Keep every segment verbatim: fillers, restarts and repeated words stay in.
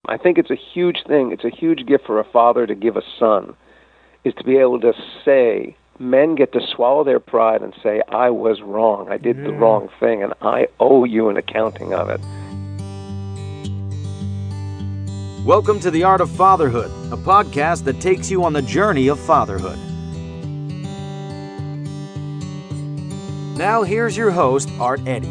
I think it's a huge thing. It's a huge gift for a father to give a son, is to be able to say, men get to swallow their pride and say, I was wrong. I did yeah. the wrong thing, and I owe you an accounting of it. Welcome to The Art of Fatherhood, a podcast that takes you on the journey of fatherhood. Now here's your host, Art Eddy.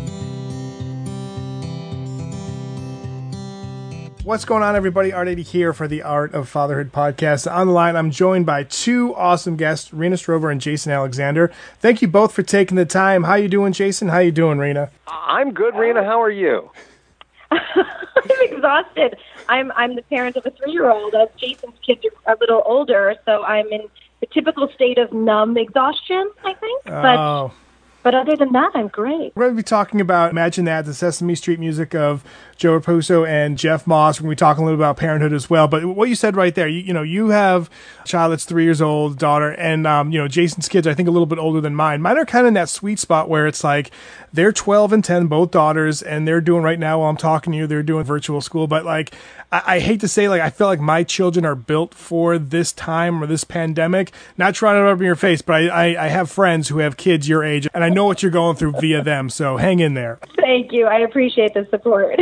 What's going on, everybody? Art Eddy here for the Art of Fatherhood podcast. On the line, I'm joined by two awesome guests, Rena Strover and Jason Alexander. Thank you both for taking the time. How you doing, Jason? How you doing, Rena? I'm good, Rena. How are you? I'm exhausted. I'm I'm the parent of a three-year-old. As Jason's kids are a little older, so I'm in the typical state of numb exhaustion, I think. But oh. But other than that, I'm great. We're going to be talking about Imagine That, the Sesame Street music of Joe Raposo and Jeff Moss. We're going to be talking a little about parenthood as well. But what you said right there, you, you know, you have a child that's three years old, daughter, and, um, you know, Jason's kids, I think, a little bit older than mine. Mine are kind of in that sweet spot where it's like they're twelve and ten, both daughters, and they're doing right now while I'm talking to you, they're doing virtual school. But, like, I, I hate to say, like, I feel like my children are built for this time or this pandemic. Not trying to rub in your face, but I, I, I have friends who have kids your age, and I know what you're going through via them, so hang in there. Thank you. I appreciate the support.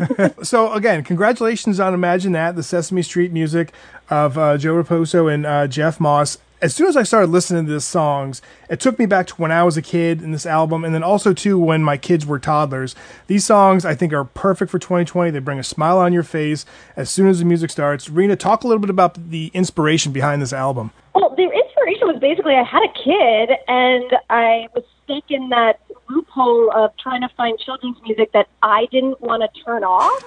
So, again, congratulations on Imagine That, the Sesame Street music of uh, Joe Raposo and uh, Jeff Moss. As soon as I started listening to these songs, it took me back to when I was a kid in this album, and then also, too, when my kids were toddlers. These songs, I think, are perfect for twenty twenty. They bring a smile on your face as soon as the music starts. Rena, talk a little bit about the inspiration behind this album. Well, the inspiration was basically I had a kid, and I was stuck in that loophole of trying to find children's music that I didn't want to turn off.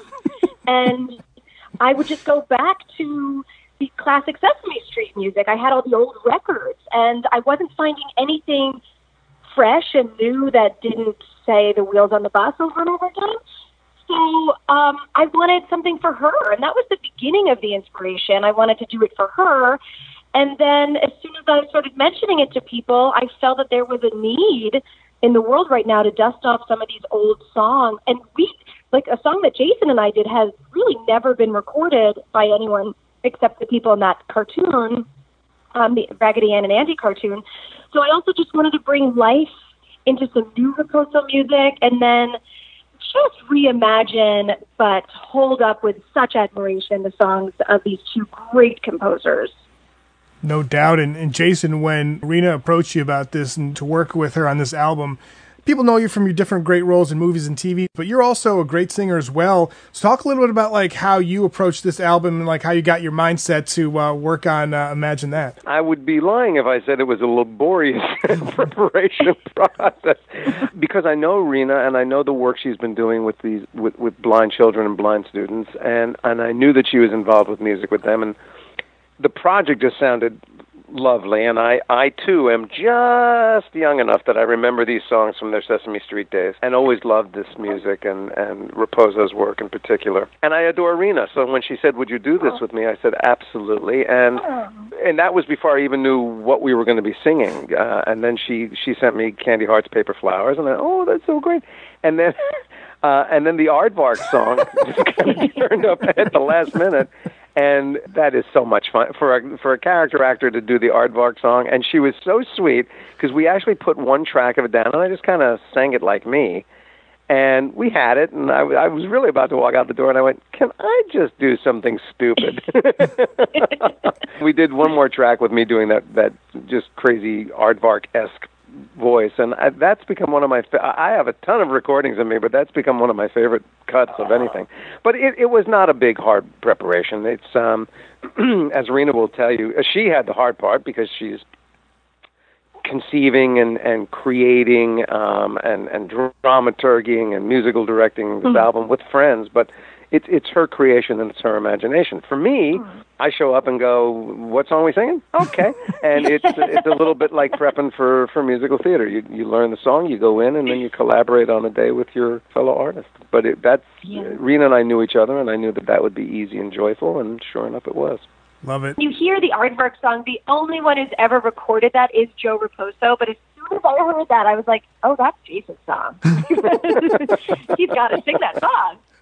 And I would just go back to the classic Sesame Street music. I had all the old records, and I wasn't finding anything fresh and new that didn't say The Wheels on the Bus over and over again. So um, I wanted something for her, and that was the beginning of the inspiration. I wanted to do it for her. And then as soon as I started mentioning it to people, I felt that there was a need in the world right now to dust off some of these old songs. And we, like a song that Jason and I did has really never been recorded by anyone except the people in that cartoon, um, the Raggedy Ann and Andy cartoon. So I also just wanted to bring life into some new Raposo music and then just reimagine, but hold up with such admiration the songs of these two great composers. No doubt. And, and Jason, when Rena approached you about this and to work with her on this album, people know you from your different great roles in movies and T V, but you're also a great singer as well. So talk a little bit about like how you approached this album and like how you got your mindset to uh, work on uh, Imagine That. I would be lying if I said it was a laborious preparation process, because I know Rena and I know the work she's been doing with these with, with blind children and blind students, and, and I knew that she was involved with music with them, and the project just sounded lovely, and I, I too am just young enough that I remember these songs from their Sesame Street days and always loved this music and, and Raposo's work in particular. And I adore Rena, so when she said, would you do this with me, I said, absolutely. And and that was before I even knew what we were going to be singing. Uh, and then she, she sent me Candy Heart's Paper Flowers, and I, oh, that's so great. And then, uh, and then the Aardvark song just kind of turned up at the last minute. And that is so much fun for a, for a character actor to do the Aardvark song. And she was so sweet because we actually put one track of it down, and I just kind of sang it like me. And we had it, and I, I was really about to walk out the door, and I went, can I just do something stupid? We did one more track with me doing that, that just crazy Aardvark-esque voice, and I, that's become one of my fa- I have a ton of recordings of me, but that's become one of my favorite cuts of anything. But it, it was not a big hard preparation. It's um as Rena will tell you, she had the hard part because she's conceiving and and creating um and and dramaturging and musical directing this mm-hmm. album with friends, but It's it's her creation and it's her imagination. For me, I show up and go, "What song are we singing?" Okay, and it's it's a little bit like prepping for, for musical theater. You you learn the song, you go in, and then you collaborate on a day with your fellow artists. But it, that's yeah. Rena and I knew each other, and I knew that that would be easy and joyful, and sure enough, it was. Love it. You hear the Aardvark song. The only one who's ever recorded that is Joe Raposo. But as soon as I heard that, I was like, "Oh, that's Jason's song. He's got to sing that song."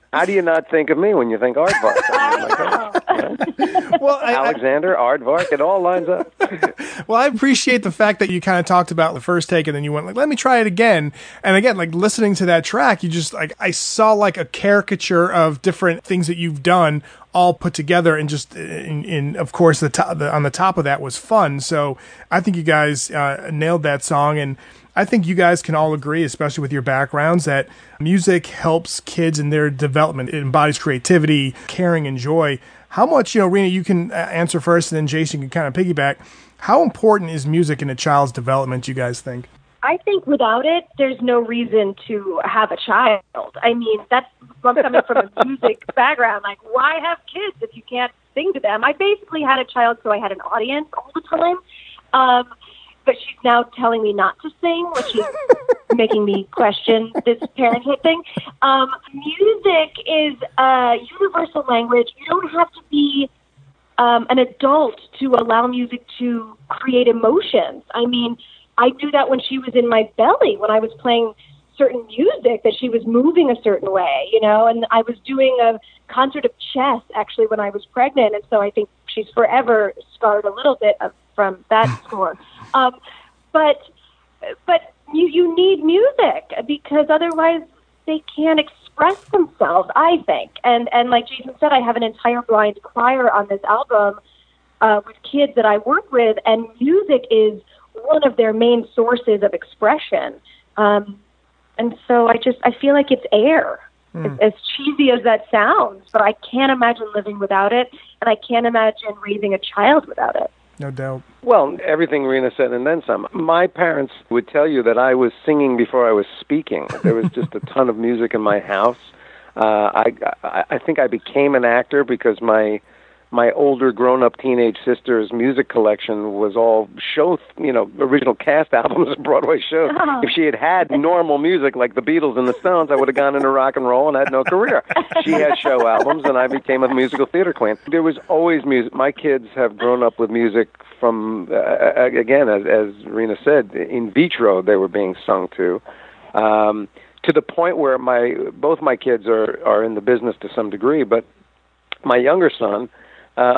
How do you not think of me when you think Aardvark? I mean, like, yeah. Well, I, Alexander, Aardvark, it all lines up. Well, I appreciate the fact that you kind of talked about the first take and then you went like, let me try it again. And again, like listening to that track, you just like, I saw like a caricature of different things that you've done all put together, and just in, in of course, the, top, the on the top of that was fun. So I think you guys uh, nailed that song. And I think you guys can all agree, especially with your backgrounds, that music helps kids in their development. It embodies creativity, caring, and joy. How much, you know, Rena, you can answer first, and then Jason can kind of piggyback. How important is music in a child's development, you guys think? I think without it, there's no reason to have a child. I mean, that's I'm coming from a music background. Like, why have kids if you can't sing to them? I basically had a child, so I had an audience all the time. Um, but she's now telling me not to sing, which is making me question this parenthood thing. Um, music is a universal language. You don't have to be um, an adult to allow music to create emotions. I mean, I knew that when she was in my belly, when I was playing certain music, that she was moving a certain way, you know, and I was doing a concert of chess actually when I was pregnant. And so I think she's forever scarred a little bit of, from that score. Um, but, but you, you need music because otherwise they can't express themselves, I think. And, and like Jason said, I have an entire blind choir on this album uh, with kids that I work with, and music is one of their main sources of expression. Um, and so I just, I feel like it's air, mm. as, as cheesy as that sounds, but I can't imagine living without it, and I can't imagine raising a child without it. No doubt. Well, everything Rena said and then some. My parents would tell you that I was singing before I was speaking. There was just a ton of music in my house. Uh, I, I, I think I became an actor because my my older grown-up teenage sister's music collection was all show, you know, original cast albums of Broadway shows. Oh. If she had had normal music like the Beatles and the Stones, I would have gone into rock and roll and had no career. She had show albums, and I became a musical theater queen. There was always music. My kids have grown up with music from, uh, again, as, as Rena said, in vitro they were being sung to, um, to the point where my both my kids are, are in the business to some degree, but my younger son, Uh,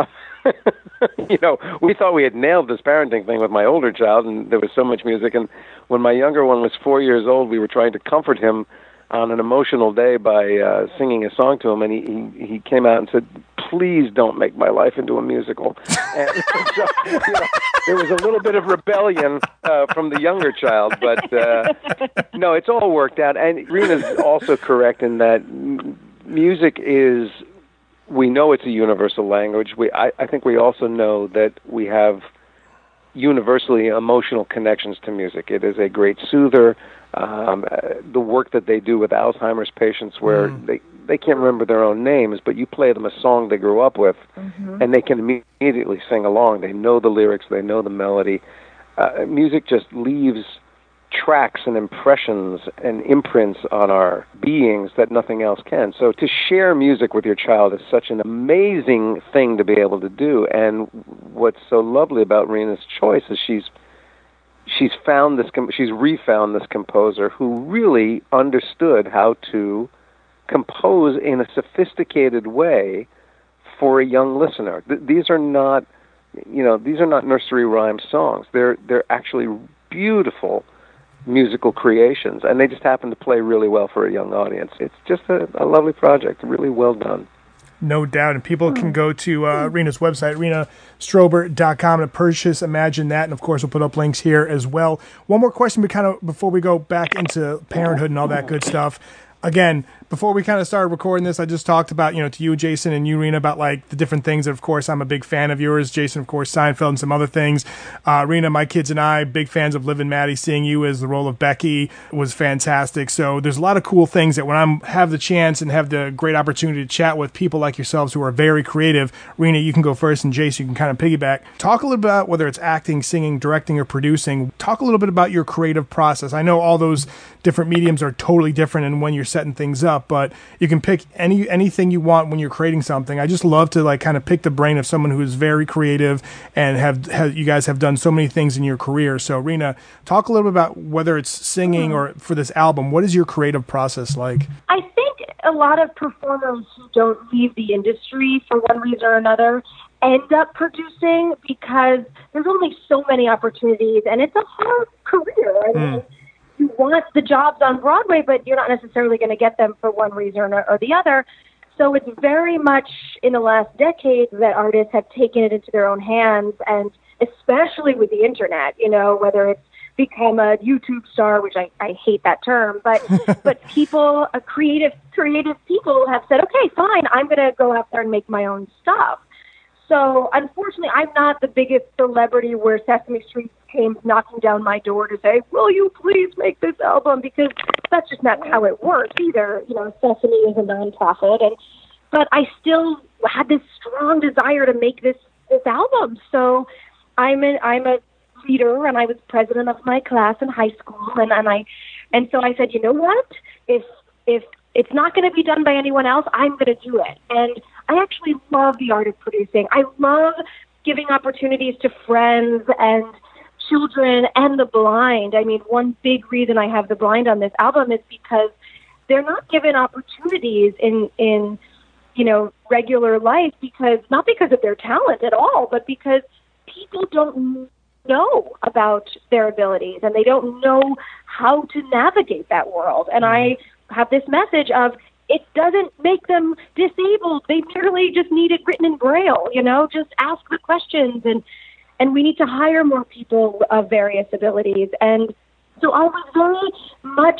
you know, we thought we had nailed this parenting thing with my older child, and there was so much music. And when my younger one was four years old, we were trying to comfort him on an emotional day by uh, singing a song to him, and he, he, he came out and said, please don't make my life into a musical. And so, you know, there was a little bit of rebellion uh, from the younger child, but uh, no, it's all worked out. And Rena's also correct in that m- music is... We know it's a universal language. We, I, I think we also know that we have universally emotional connections to music. It is a great soother. Um, uh, the work that they do with Alzheimer's patients where mm. they, they can't remember their own names, but you play them a song they grew up with, mm-hmm. and they can immediately sing along. They know the lyrics. They know the melody. Uh, music just leaves tracks and impressions and imprints on our beings that nothing else can. So to share music with your child is such an amazing thing to be able to do. And what's so lovely about Rena's choice is she's she's found this she's refound this composer who really understood how to compose in a sophisticated way for a young listener. Th- these are not, you know, these are not nursery rhyme songs. They're they're actually beautiful musical creations, and they just happen to play really well for a young audience. It's just a, a lovely project, really well done. No doubt, and people can go to uh, Rena's website, rena strober dot com, to purchase Imagine That, and of course we'll put up links here as well. One more question but kind of before we go back into parenthood and all that good stuff. Again, before we kind of started recording this, I just talked about, you know, to you, Jason, and you, Rena, about like the different things that, of course, I'm a big fan of yours. Jason, of course, Seinfeld and some other things. Uh, Rena, my kids and I, big fans of Liv and Maddie. Seeing you as the role of Becky was fantastic. So there's a lot of cool things that when I have the chance and have the great opportunity to chat with people like yourselves who are very creative, Rena, you can go first, and Jason, you can kind of piggyback. Talk a little bit about whether it's acting, singing, directing, or producing. Talk a little bit about your creative process. I know all those different mediums are totally different and when you're setting things up, but you can pick any anything you want when you're creating something. I just love to like kind of pick the brain of someone who is very creative and have, have you guys have done so many things in your career. So Rena, talk a little bit about whether it's singing or for this album, what is your creative process like? I think a lot of performers who don't leave the industry for one reason or another end up producing because there's only so many opportunities, and it's a hard career. I mean, mm. you want the jobs on Broadway, but you're not necessarily going to get them for one reason or, or the other. So it's very much in the last decade that artists have taken it into their own hands, and especially with the internet, you know, whether it's become a YouTube star, which I, I hate that term, but but people, uh, creative creative people have said, okay, fine, I'm going to go out there and make my own stuff. So unfortunately, I'm not the biggest celebrity where Sesame Street came knocking down my door to say, will you please make this album? Because that's just not how it works either. You know, Sesame is a nonprofit, and but I still had this strong desire to make this this album. So I'm a, I'm a leader, and I was president of my class in high school, and, and I and so I said, you know what? If if it's not going to be done by anyone else, I'm going to do it. And I actually love the art of producing. I love giving opportunities to friends and children and the blind. I mean, one big reason I have the blind on this album is because they're not given opportunities in, in you know, regular life, because not because of their talent at all, but because people don't know about their abilities and they don't know how to navigate that world. And I have this message of, it doesn't make them disabled. They merely just need it written in Braille, you know, just ask the questions. And, and we need to hire more people of various abilities. And so I was very much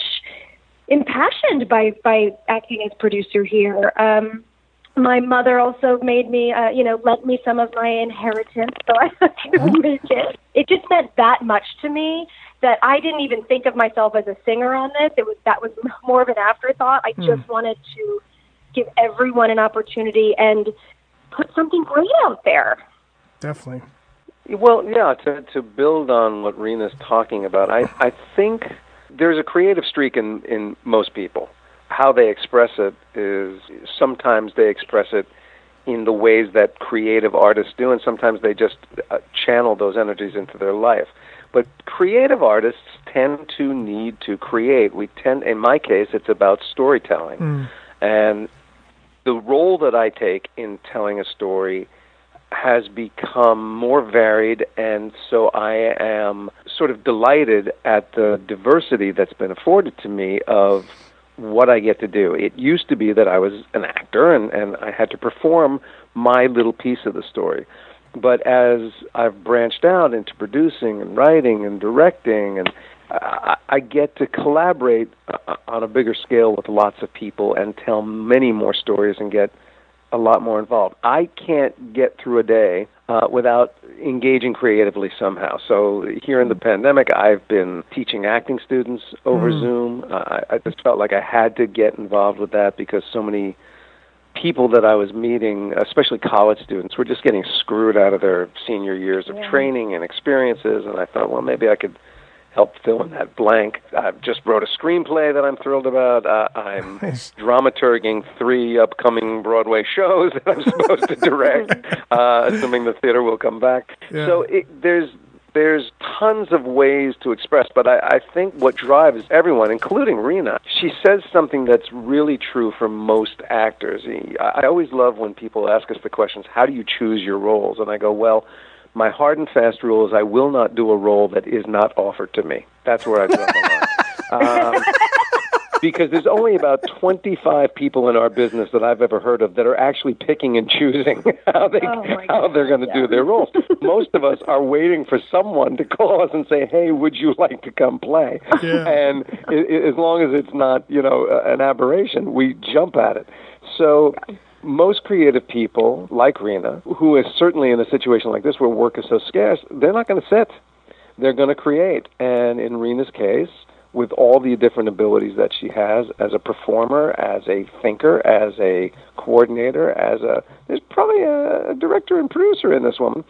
impassioned by, by acting as producer here. Um, my mother also made me, uh, you know, lent me some of my inheritance so I could make it. It just meant that much to me that I didn't even think of myself as a singer on this. It was that was more of an afterthought. I just mm. wanted to give everyone an opportunity and put something great out there. Definitely. Well, yeah, to to build on what Rena's talking about, I, I think there's a creative streak in, in most people. How they express it is sometimes they express it in the ways that creative artists do, and sometimes they just uh, channel those energies into their life. But creative artists tend to need to create. We tend, in my case, it's about storytelling. Mm. And the role that I take in telling a story has become more varied, and so I am sort of delighted at the diversity that's been afforded to me of what I get to do. It used to be that I was an actor, and, and I had to perform my little piece of the story. But as I've branched out into producing and writing and directing, and I, I get to collaborate uh, on a bigger scale with lots of people and tell many more stories and get a lot more involved. I can't get through a day uh, without engaging creatively somehow. So here in the pandemic, I've been teaching acting students over mm. Zoom. Uh, I, I just felt like I had to get involved with that because so many people that I was meeting, especially college students, were just getting screwed out of their senior years of yeah. training and experiences, and I thought, well, maybe I could help fill in that blank. I just wrote a screenplay that I'm thrilled about. Uh, I'm nice. dramaturging three upcoming Broadway shows that I'm supposed to direct, uh, assuming the theater will come back. Yeah. So it, there's there's tons of ways to express, but I, I think what drives everyone, including Rena, she says something that's really true for most actors. I always love when people ask us the questions, how do you choose your roles? And I go, well, my hard and fast rule is I will not do a role that is not offered to me. That's where I draw the line. Um, because there's only about twenty-five people in our business that I've ever heard of that are actually picking and choosing how, they, oh how they're going to yeah. do their roles. Most of us are waiting for someone to call us and say, hey, would you like to come play? Yeah. And it, it, as long as it's not, you know, an aberration, we jump at it. So most creative people, like Rena, who is certainly in a situation like this where work is so scarce, they're not going to sit. They're going to create. And in Rena's case, with all the different abilities that she has as a performer, as a thinker, as a coordinator, as a... There's probably a director and producer in this woman.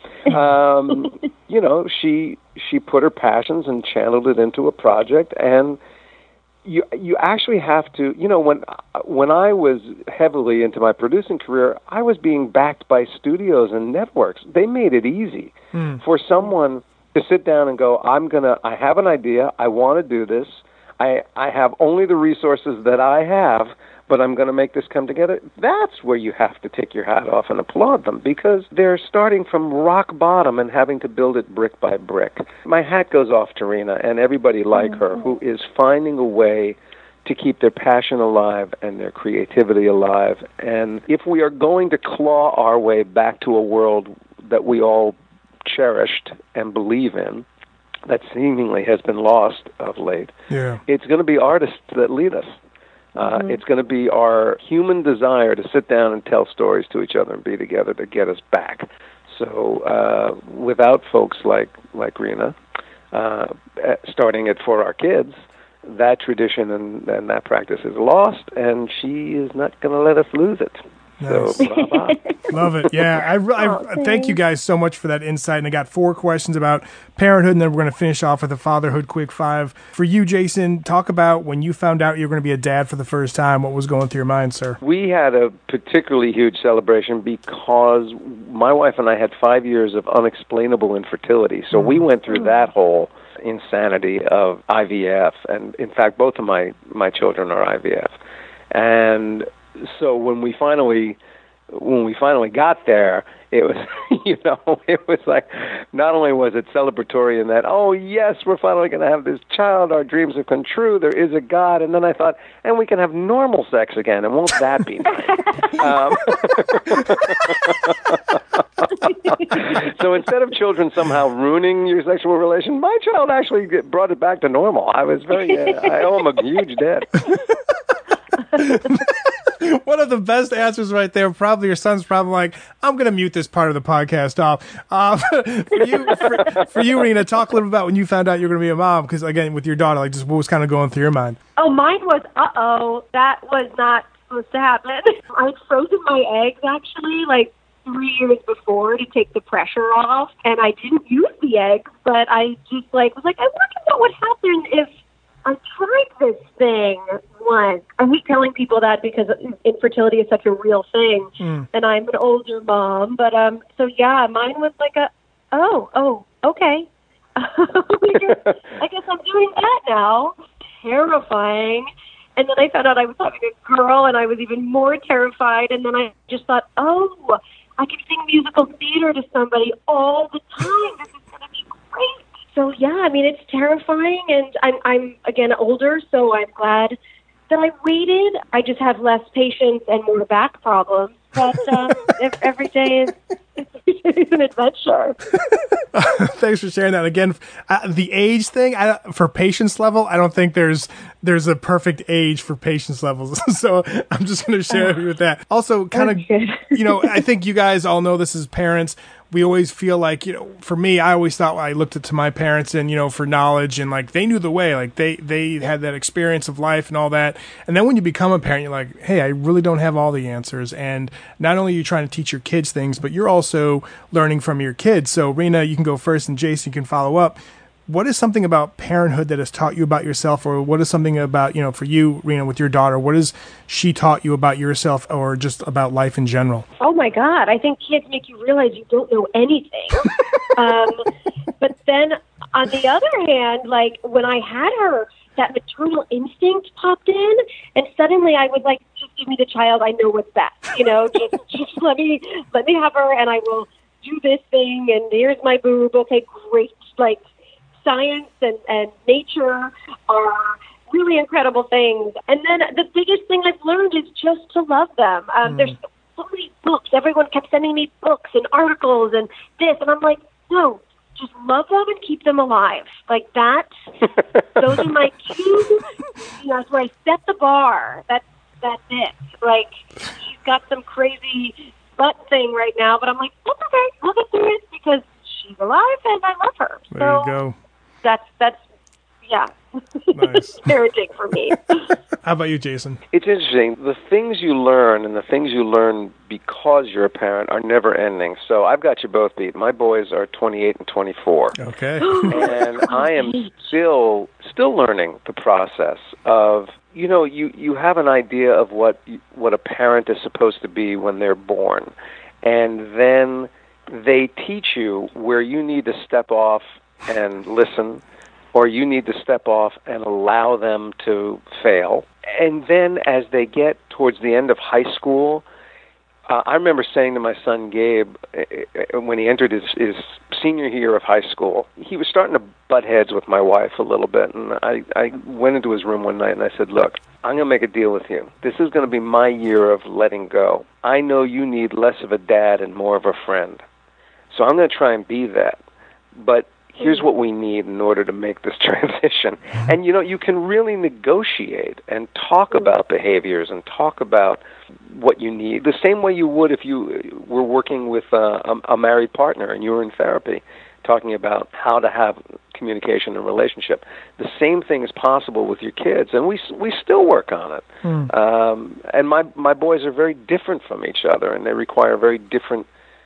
Um, you know, she she put her passions and channeled it into a project, and you you actually have to... You know, when when I was heavily into my producing career, I was being backed by studios and networks. They made it easy mm. for someone to sit down and go, I'm gonna, I have an idea, I want to do this, I, I have only the resources that I have, but I'm going to make this come together. That's where you have to take your hat off and applaud them, because they're starting from rock bottom and having to build it brick by brick. My hat goes off to Rena and everybody like mm-hmm. her who is finding a way to keep their passion alive and their creativity alive. And if we are going to claw our way back to a world that we all cherished and believe in, that seemingly has been lost of late, yeah. it's going to be artists that lead us. Uh, mm-hmm. It's going to be our human desire to sit down and tell stories to each other and be together to get us back. So uh, without folks like, like Rena, uh, starting it for our kids, that tradition and, and that practice is lost, and she is not going to let us lose it. Nice. So, brava. Love it. Yeah, I, I, I thank you guys so much for that insight. And I got four questions about parenthood, and then we're going to finish off with a fatherhood quick five. For you, Jason, talk about when you found out you were going to be a dad for the first time. What was going through your mind, sir? We had a particularly huge celebration because my wife and I had five years of unexplainable infertility. So we went through that whole insanity of I V F, and in fact, both of my, my children are I V F. And so when we finally when we finally got there, it was, you know, it was like, not only was it celebratory in that, oh, yes, we're finally going to have this child, our dreams have come true, there is a God, and then I thought, and we can have normal sex again, and won't that be nice? um, so instead of children somehow ruining your sexual relation, my child actually brought it back to normal. I was very, uh, I owe him a huge debt. One of the best answers right there. Probably your son's probably like, I'm going to mute this part of the podcast off. Uh, for you, for, for you, Rena, talk a little about when you found out you were going to be a mom, because again, with your daughter, like, just what was kind of going through your mind? Oh, mine was, uh-oh, that was not supposed to happen. I had frozen my eggs, actually, like three years before to take the pressure off, and I didn't use the eggs, but I just, like, was like, I wonder what would happen if I tried this thing once. I hate telling people that because infertility is such a real thing, mm. and I'm an older mom. But um, so yeah, mine was like a, oh, oh, okay. I guess I'm doing that now. Terrifying. And then I found out I was having a girl, and I was even more terrified. And then I just thought, oh, I can sing musical theater to somebody all the time. This is going to be great. So yeah, I mean, it's terrifying, and I'm, I'm again older, so I'm glad that I waited. I just have less patience and more back problems. But um, every day is it's an adventure. Thanks for sharing that. Again, uh, the age thing, I, for patience level, I don't think there's there's a perfect age for patience levels. So I'm just going to share oh. with that. Also, kind of, you know, I think you guys all know this as parents. We always feel like, you know, for me, I always thought I looked up to my parents and, you know, for knowledge, and like they knew the way, like they, they had that experience of life and all that. And then when you become a parent, you're like, hey, I really don't have all the answers. And not only are you trying to teach your kids things, but you're also learning from your kids. So Rena, you can go first, and Jason, you can follow up. What is something about parenthood that has taught you about yourself, or what is something about, you know, for you, Rena, with your daughter, what has she taught you about yourself or just about life in general? Oh, my God. I think kids make you realize you don't know anything. um, but then on the other hand, like when I had her, that maternal instinct popped in, and suddenly I was like, just give me the child. I know what's best. You know, just, just let me, let me have her, and I will do this thing, and here's my boob. Okay, great. Like, science and, and nature are really incredible things. And then the biggest thing I've learned is just to love them. Um, mm. There's so many books. Everyone kept sending me books and articles and this. And I'm like, no, just love them and keep them alive. Like that, those are my two, you know, that's where I set the bar. That's, that's it. Like, she's got some crazy butt thing right now, but I'm like, that's okay. We'll get through it because she's alive and I love her. There so, you go. That's, that's, yeah. Nice. Parenting for me. How about you, Jason? It's interesting. The things you learn and the things you learn because you're a parent are never ending. So I've got you both beat. My boys are twenty-eight and twenty-four. Okay. And I am still still learning the process of, you know, you, you have an idea of what what a parent is supposed to be when they're born. And then they teach you where you need to step off and listen, or you need to step off and allow them to fail. And then as they get towards the end of high school, uh, I remember saying to my son Gabe, uh, when he entered his, his senior year of high school, he was starting to butt heads with my wife a little bit. And I, I went into his room one night and I said, look, I'm going to make a deal with you. This is going to be my year of letting go. I know you need less of a dad and more of a friend. So I'm going to try and be that. But here's what we need in order to make this transition. And, you know, you can really negotiate and talk about behaviors and talk about what you need the same way you would if you were working with uh, a, a married partner and you were in therapy, talking about how to have communication and relationship. The same thing is possible with your kids, and we we still work on it. Mm. Um, and my, my boys are very different from each other, and they require very different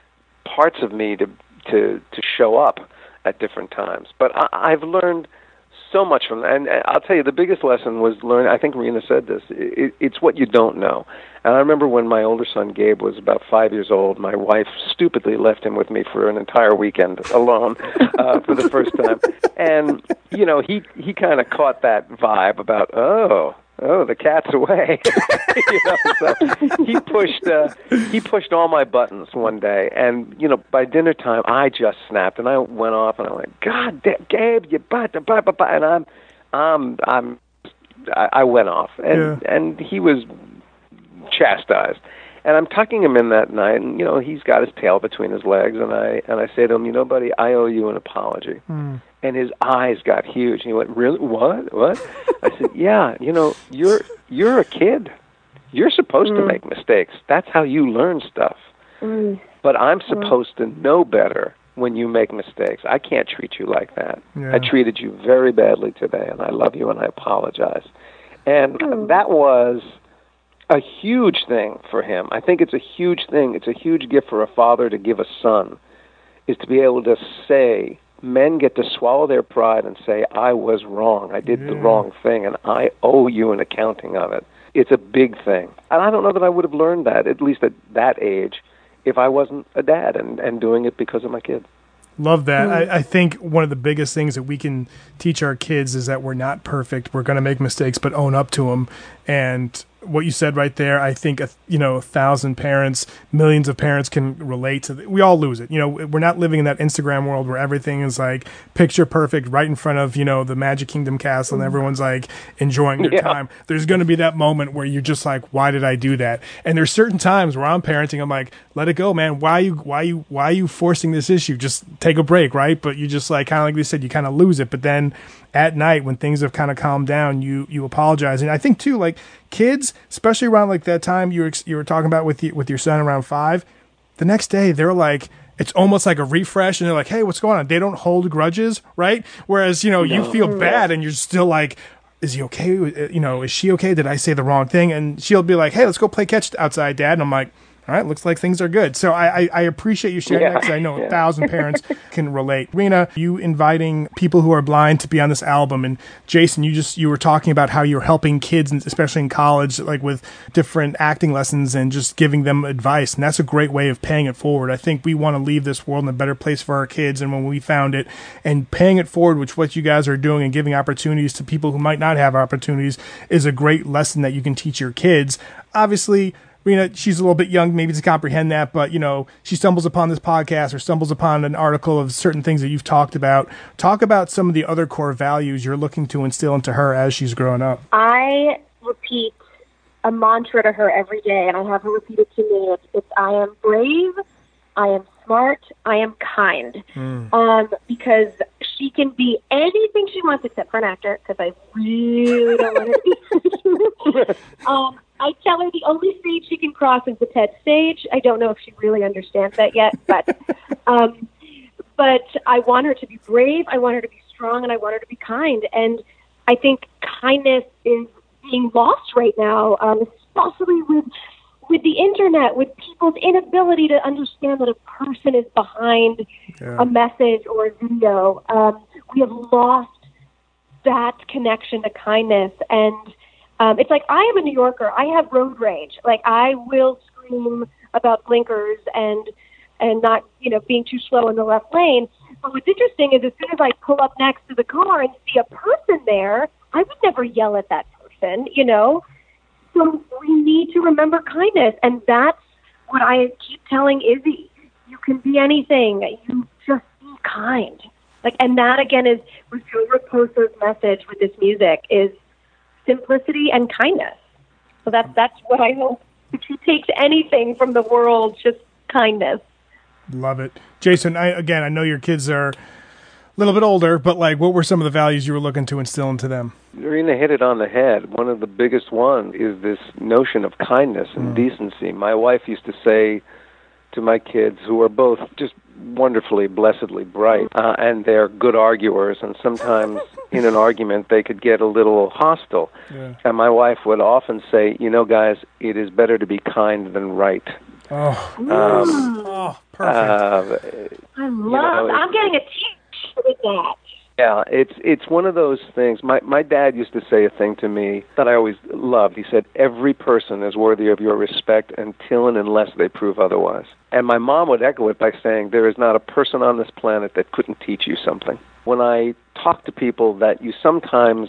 parts of me to to, to show up at different times. But I, I've learned so much from that. And I'll tell you, the biggest lesson was learn. I think Rena said this. It, it's what you don't know. And I remember when my older son, Gabe, was about five years old, my wife stupidly left him with me for an entire weekend alone uh, for the first time. And, you know, he, he kind of caught that vibe about, oh, oh, the cat's away. you know, so he pushed uh, he pushed all my buttons one day, and you know, by dinner time, I just snapped, and I went off, and I went, God, damn, Gabe, you butt, blah, blah, blah, and I'm, I'm, I'm, I, I went off, and yeah. and he was chastised, and I'm tucking him in that night, and you know, he's got his tail between his legs, and I and I say to him, you know, buddy, I owe you an apology. Mm. And his eyes got huge. And he went, really? What? What? I said, yeah, you know, you're you're a kid. You're supposed mm. to make mistakes. That's how you learn stuff. Mm. But I'm supposed mm. to know better when you make mistakes. I can't treat you like that. Yeah. I treated you very badly today, and I love you, and I apologize. And mm. that was a huge thing for him. I think it's a huge thing. It's a huge gift for a father to give a son, is to be able to say, men get to swallow their pride and say, I was wrong. I did yeah. the wrong thing, and I owe you an accounting of it. It's a big thing. And I don't know that I would have learned that, at least at that age, if I wasn't a dad and, and doing it because of my kids. Love that. Mm. I, I think one of the biggest things that we can teach our kids is that we're not perfect. We're going to make mistakes, but own up to them. And what you said right there, I think, you know, a thousand parents, millions of parents can relate to. The, we all lose it. You know, we're not living in that Instagram world where everything is like picture perfect right in front of, you know, the Magic Kingdom castle and everyone's like enjoying their yeah. time. There's going to be that moment where you're just like, why did I do that? And there's certain times where I'm parenting, I'm like, let it go, man. Why are you, why are you, why are you forcing this issue? Just take a break, right? But you just like, kind of like they said, you kind of lose it. But then at night when things have kind of calmed down, you you apologize. And I think too, like kids, especially around like that time you were you were talking about with you, with your son around five, the next day they're like, it's almost like a refresh, and they're like, hey, what's going on? They don't hold grudges, right? Whereas you know no. you feel bad and you're still like, is he okay? You know, is she okay? Did I say the wrong thing? And she'll be like, hey, let's go play catch outside, Dad. And I'm like, all right, looks like things are good. So I, I, I appreciate you sharing yeah. that because I know yeah. a thousand parents can relate. Rena, you inviting people who are blind to be on this album, and Jason, you just you were talking about how you're helping kids, especially in college, like with different acting lessons and just giving them advice, and that's a great way of paying it forward. I think we want to leave this world in a better place for our kids, and when we found it, and paying it forward, which what you guys are doing and giving opportunities to people who might not have opportunities, is a great lesson that you can teach your kids. Obviously, Rena, she's a little bit young maybe to comprehend that, but, you know, she stumbles upon this podcast or stumbles upon an article of certain things that you've talked about. Talk about some of the other core values you're looking to instill into her as she's growing up. I repeat a mantra to her every day, and I have her repeat it to me. It's, it's I am brave, I am smart, I am kind. Mm. Um, because she can be anything she wants except for an actor, because I really don't want her to be. um, I tell her the only stage she can cross is the TED stage. I don't know if she really understands that yet, but um, but I want her to be brave, I want her to be strong, and I want her to be kind. And I think kindness is being lost right now, um, especially with with the internet, with people's inability to understand that a person is behind yeah. a message or a video. Um, we have lost that connection to kindness. And Um, it's like, I am a New Yorker. I have road rage. Like, I will scream about blinkers and and not, you know, being too slow in the left lane. But what's interesting is as soon as I pull up next to the car and see a person there, I would never yell at that person, you know. So we need to remember kindness, and that's what I keep telling Izzy. You can be anything. You just be kind. Like, and that again is with Joe Raposo's message with this music is simplicity and kindness. So that's that's what I hope. If she takes anything from the world, just kindness. Love it, Jason. I, again, I know your kids are a little bit older, but like, what were some of the values you were looking to instill into them? Rena hit it on the head. One of the biggest ones is this notion of kindness and mm. decency. My wife used to say to my kids, who are both just wonderfully, blessedly bright, uh, and they're good arguers, and sometimes in an argument they could get a little hostile. Yeah. And my wife would often say, you know, guys, it is better to be kind than right. Oh, um, oh perfect. Uh, I love, you know, I'm getting a t-shirt with that. Yeah, it's it's one of those things. My my dad used to say a thing to me that I always loved. He said, every person is worthy of your respect until and unless they prove otherwise. And my mom would echo it by saying, there is not a person on this planet that couldn't teach you something. When I talk to people that you sometimes,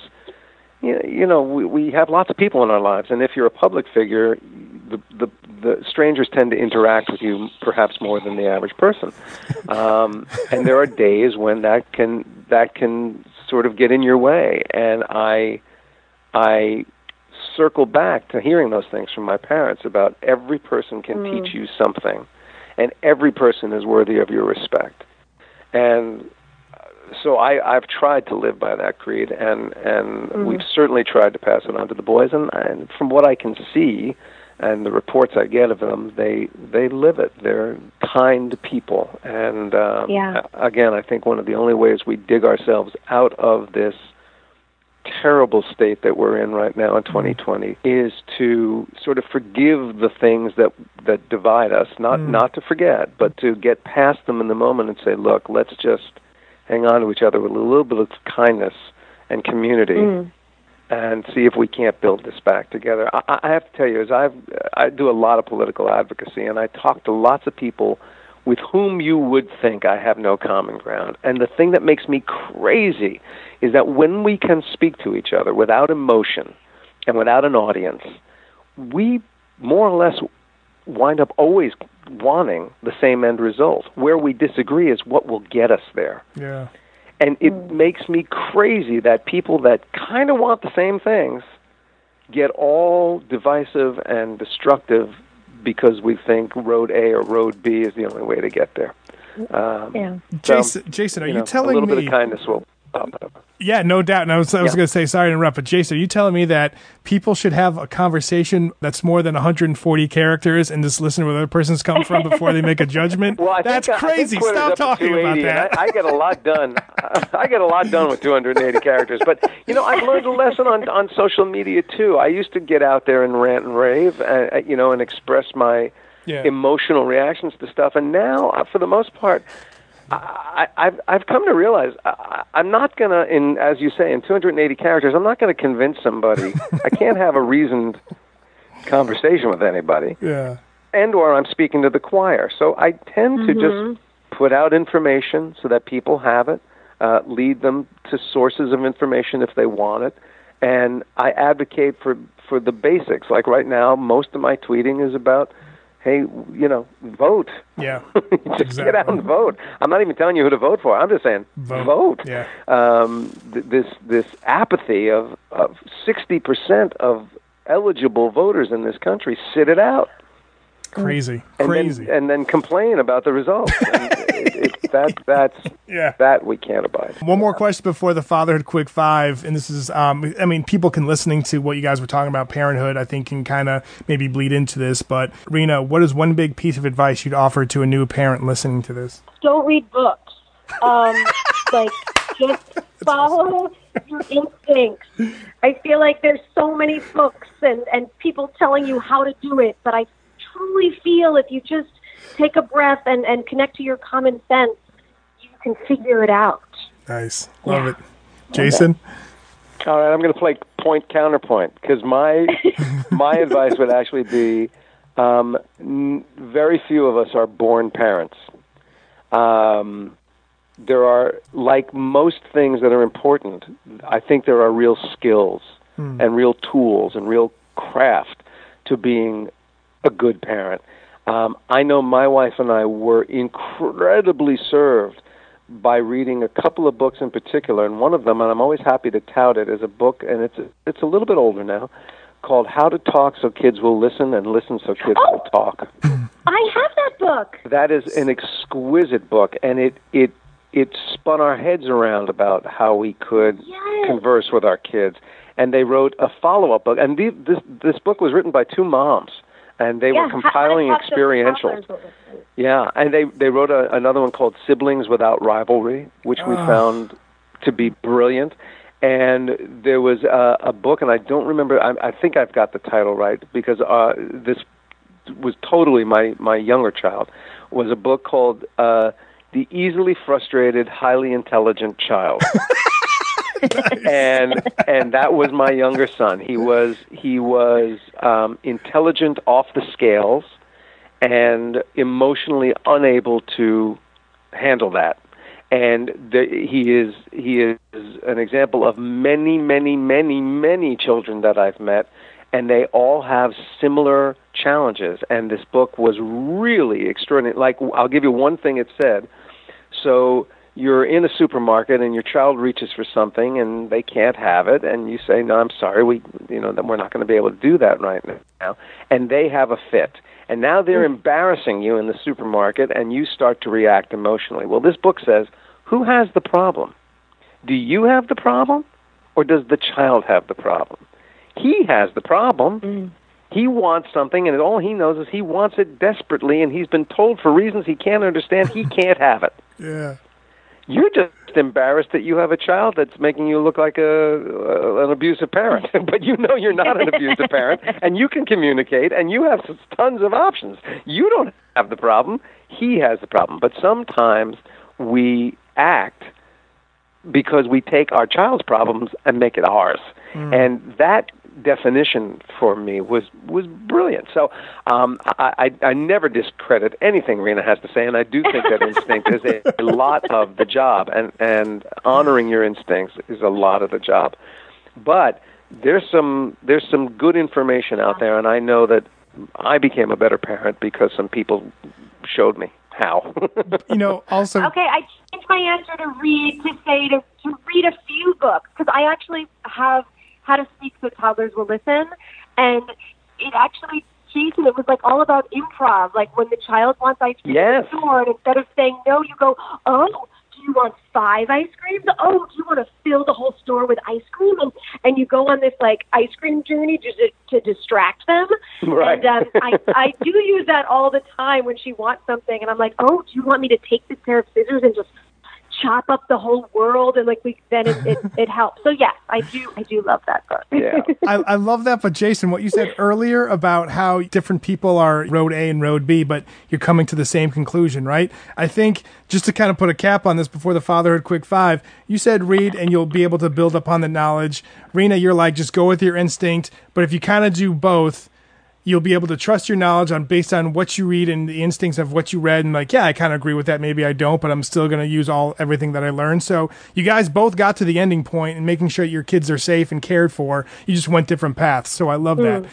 you know, we, we have lots of people in our lives, and if you're a public figure, the, the, the strangers tend to interact with you perhaps more than the average person. Um, and there are days when that can that can sort of get in your way. And I I circle back to hearing those things from my parents about every person can mm. teach you something, and every person is worthy of your respect. And so I, I've tried to live by that creed, and, and mm-hmm. we've certainly tried to pass it on to the boys. And, and from what I can see, and the reports I get of them, they they live it. They're kind people. And um, yeah. again, I think one of the only ways we dig ourselves out of this terrible state that we're in right now in twenty twenty is to sort of forgive the things that that divide us, not mm. not to forget, but to get past them in the moment and say, look, let's just hang on to each other with a little bit of kindness and community, mm. and see if we can't build this back together. I, I have to tell you, as I've I do a lot of political advocacy, and I talk to lots of people with whom you would think I have no common ground. And the thing that makes me crazy is that when we can speak to each other without emotion and without an audience, we more or less wind up always wanting the same end result. Where we disagree is what will get us there. Yeah. And it mm. makes me crazy that people that kind of want the same things get all divisive and destructive because we think road A or road B is the only way to get there. Um, yeah. Jason, so, Jason, are you, you know, telling me... A little me... bit of kindness will pop up. Yeah, no doubt. And I was, I was yeah. going to say, sorry to interrupt, but Jason, are you telling me that people should have a conversation that's more than one hundred forty characters and just listen to where the other person's come from before they make a judgment? Well, I that's think, crazy. I think Stop talking about that. I, I get a lot done. I get a lot done with two hundred eighty characters. But, you know, I've learned a lesson on, on social media, too. I used to get out there and rant and rave, uh, you know, and express my yeah. emotional reactions to stuff. And now, uh, for the most part, I, I've I've come to realize I, I'm not gonna, in as you say, in two hundred eighty characters, I'm not gonna convince somebody. I can't have a reasoned conversation with anybody. Yeah. And or I'm speaking to the choir. So I tend mm-hmm. to just put out information so that people have it, uh, lead them to sources of information if they want it, and I advocate for for the basics. Like right now, most of my tweeting is about, hey, you know, vote. Yeah, just exactly. Get out and vote. I'm not even telling you who to vote for. I'm just saying vote. vote. Yeah. Um, th- this this apathy of, of sixty percent of eligible voters in this country sit it out. Crazy, and crazy. Then, and then complain about the results. And it, it, that that's yeah. that we can't abide. One more question before the Fatherhood Quick Five, and this is, um, I mean, people can listening to what you guys were talking about, parenthood, I think can kind of maybe bleed into this. But Rena, what is one big piece of advice you'd offer to a new parent listening to this? Don't read books. Um, like just follow your instincts. I feel like there's so many books and and people telling you how to do it, but I truly feel if you just take a breath and, and connect to your common sense, you can figure it out. Nice. Love yeah. it. Jason? All right, I'm going to play point counterpoint because my my advice would actually be um, n- very few of us are born parents. Um, there are, like most things that are important, I think there are real skills hmm. and real tools and real craft to being a good parent. Um, I know my wife and I were incredibly served by reading a couple of books in particular, and one of them, and I'm always happy to tout it, is a book, and it's it's a little bit older now, called How to Talk So Kids Will Listen and Listen So Kids Oh. Will Talk. I have that book. That is an exquisite book, and it it it spun our heads around about how we could Yes. converse with our kids. And they wrote a follow-up book, and the, this this book was written by two moms, and they Yeah, were compiling how- how to talk to experientials. toddlers will listen. Yeah, and they they wrote a, another one called Siblings Without Rivalry, which we Oh. found to be brilliant. And there was a, a book, and I don't remember. I, I think I've got the title right because uh, this was totally my my younger child. Was a book called uh, The Easily Frustrated, Highly Intelligent Child. and and that was my younger son. He was he was um, intelligent off the scales and emotionally unable to handle that. And the, he is he is an example of many, many, many, many children that I've met, and they all have similar challenges. And this book was really extraordinary. Like, I'll give you one thing it said. So you're in a supermarket and your child reaches for something and they can't have it, and you say, "No, I'm sorry, we you know we're not going to be able to do that right now." And they have a fit. And now they're embarrassing you in the supermarket, and you start to react emotionally. Well, this book says, who has the problem? Do you have the problem, or does the child have the problem? He has the problem. Mm. He wants something, and all he knows is he wants it desperately, and he's been told for reasons he can't understand he can't have it. Yeah. You're just embarrassed that you have a child that's making you look like a, a an abusive parent, but you know you're not an abusive parent, and you can communicate, and you have tons of options. You don't have the problem; he has the problem. But sometimes we act because we take our child's problems and make it ours, mm. and that definition for me was was brilliant. So um, I, I I never discredit anything Rena has to say, and I do think that instinct is a, a lot of the job, and and honoring your instincts is a lot of the job. But there's some there's some good information out there, and I know that I became a better parent because some people showed me how. You know, also. Okay, I changed my answer to read to say to, to read a few books, because I actually have How to Speak So Toddlers Will Listen, and it actually, Jason, it was like all about improv, like when the child wants ice cream yes. at the store, and instead of saying no, you go, oh, do you want five ice creams? Oh, do you want to fill the whole store with ice cream? And, and you go on this like ice cream journey to, to, to distract them. Right. And um, I, I do use that all the time when she wants something, and I'm like, oh, do you want me to take this pair of scissors and just chop up the whole world, and like we then it, it, it helps. So yes, I do I do love that book. Yeah. I, I love that. But Jason, what you said earlier about how different people are road A and road B, but you're coming to the same conclusion, right? I think just to kind of put a cap on this before the Fatherhood Quick Five, you said read and you'll be able to build upon the knowledge. Rena, you're like, just go with your instinct. But if you kind of do both, you'll be able to trust your knowledge on based on what you read and the instincts of what you read, and like, yeah, I kind of agree with that. Maybe I don't, but I'm still going to use all everything that I learned. So you guys both got to the ending point and making sure your kids are safe and cared for. You just went different paths. So I love that.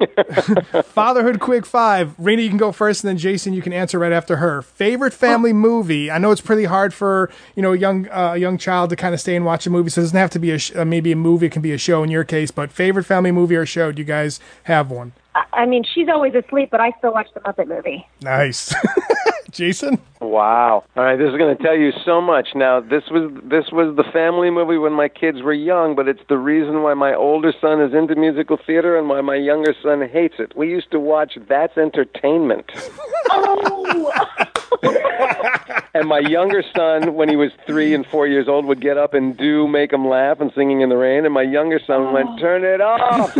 Mm. Yeah. Fatherhood Quick Five. Rena, you can go first, and then Jason, you can answer right after her. Favorite family movie? I know it's pretty hard for you know a young uh, a young child to kind of stay and watch a movie, so it doesn't have to be a sh- uh, maybe a movie. It can be a show in your case. But favorite family movie or show? Do you guys have one? I mean, she's always asleep, but I still watch the Muppet Movie. Nice. Jason? Wow. All right, this is going to tell you so much. Now, this was this was the family movie when my kids were young, but it's the reason why my older son is into musical theater and why my younger son hates it. We used to watch That's Entertainment. Oh! And my younger son, when he was three and four years old, would get up and do Make 'Em Laugh and Singing in the Rain, and my younger son oh. went, turn it off!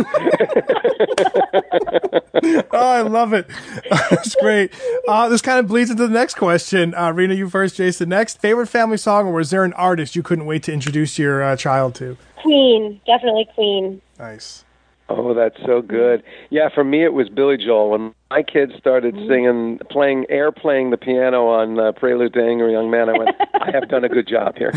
Oh, I love it. That's great. Uh, this kind of bleeds into the next question. Uh, Rena, you first, Jason next. Favorite family song, or was there an artist you couldn't wait to introduce your uh, child to? Queen. Definitely Queen. Nice. Oh, that's so good. Yeah, for me it was Billy Joel. When my kids started singing, playing, air playing the piano on uh, Prelude to Angry Young Man, I went, I have done a good job here.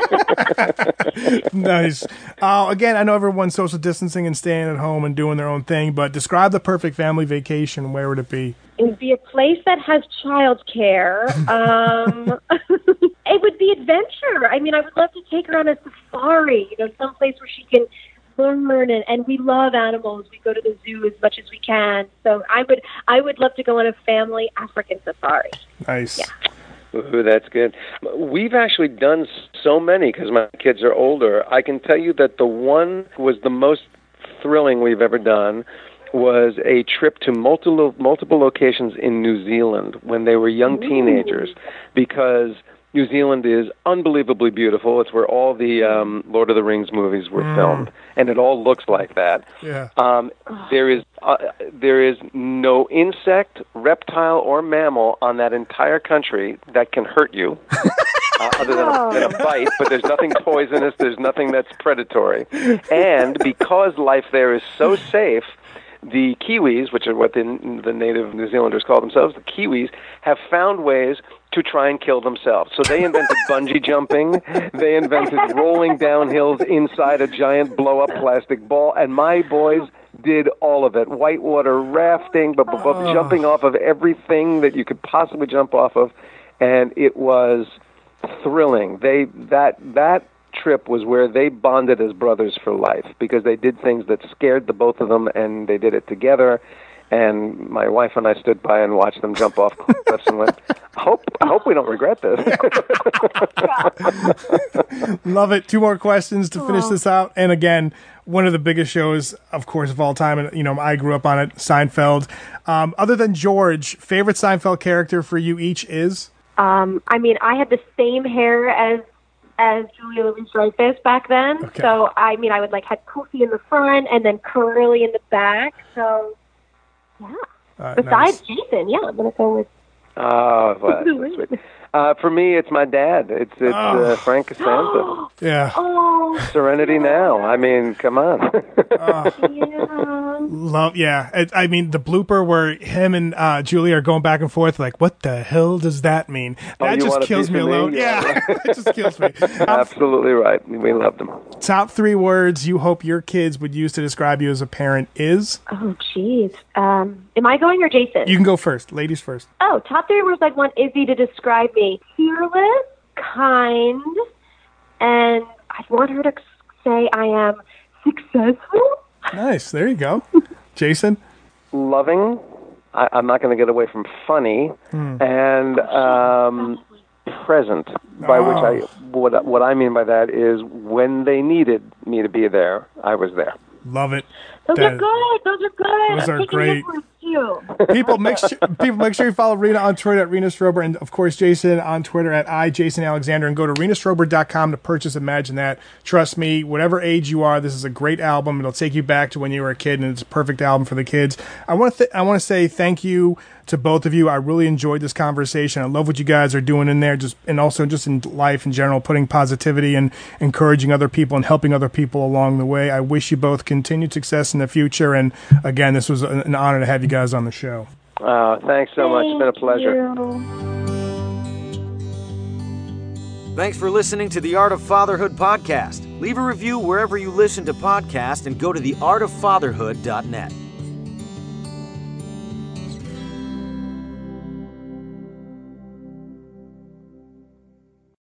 Nice. Uh, again, I know everyone's social distancing and staying at home and doing their own thing, but describe the perfect family vacation. Where would it be? It would be a place that has childcare. Um, it would be adventure. I mean, I would love to take her on a safari, you know, someplace where she can learn, and, and we love animals. We go to the zoo as much as we can. So I would I would love to go on a family African safari. Nice. Yeah. Ooh, that's good. We've actually done so many because my kids are older. I can tell you that the one was the most thrilling we've ever done was a trip to multiple multiple locations in New Zealand when they were young teenagers, because New Zealand is unbelievably beautiful. It's where all the um, Lord of the Rings movies were mm. filmed, and it all looks like that. Yeah. Um, there is uh, there is no insect, reptile, or mammal on that entire country that can hurt you, uh, other than a, than a bite. But there's nothing poisonous. There's nothing that's predatory. And because life there is so safe, the Kiwis, which are what the, the native New Zealanders call themselves, the Kiwis, have found ways to try and kill themselves. So they invented bungee jumping. They invented rolling down hills inside a giant blow-up plastic ball. And my boys did all of it. Whitewater rafting, but, but, but oh. jumping off of everything that you could possibly jump off of. And it was thrilling. They that that trip was where they bonded as brothers for life, because they did things that scared the both of them, and they did it together. And my wife and I stood by and watched them jump off cliffs and went, I hope, I hope we don't regret this. Love it. Two more questions to finish this out. And again, one of the biggest shows, of course, of all time. And, you know, I grew up on it, Seinfeld. Um, other than George, favorite Seinfeld character for you each is? Um, I mean, I had the same hair as as Julia Louis-Dreyfus back then. Okay. So, I mean, I would, like, have poofy in the front and then curly in the back. So, yeah. Uh, Besides nice. Jason, yeah, I'm going to go with... Oh, well, that's sweet. Uh, for me, it's my dad. It's it's oh. uh, Frank Costanza. Yeah. Oh. Serenity Now. I mean, come on. uh, Yeah. Love, yeah. It, I mean, the blooper where him and uh, Julie are going back and forth, like, what the hell does that mean? Oh, that you just want a kills piece me of me? alone. Yeah. Yeah, it just kills me. Um, Absolutely right. We love them. top three words you hope your kids would use to describe you as a parent is? Oh, jeez. Um, am I going or Jason? You can go first. Ladies first. Oh, top three words I'd want Izzy to describe me. Fearless, kind, and I'd want her to say I am successful. Nice. There you go. Jason? Loving. I, I'm not going to get away from funny. Hmm. And um, present, by Oh. which I what what I mean by that is when they needed me to be there, I was there. Love it. Those That- are good. Those are good. Those I'm are taking great. your words, too. People make sure people make sure you follow Rena on Twitter at Rena Strober, and of course Jason on Twitter at I Jason Alexander, and go to rena strober dot com to purchase Imagine That. Trust me, whatever age you are, this is a great album. It'll take you back to when you were a kid, and it's a perfect album for the kids. I want to th- I want to say thank you to both of you. I really enjoyed this conversation. I love what you guys are doing in there, just and also just in life in general, putting positivity and encouraging other people and helping other people along the way. I wish you both continued success in the future. And again, this was an honor to have you guys on the show. Uh, thanks so much. It's been a pleasure. You. Thanks for listening to the Art of Fatherhood podcast. Leave a review wherever you listen to podcasts and go to the art of fatherhood dot net.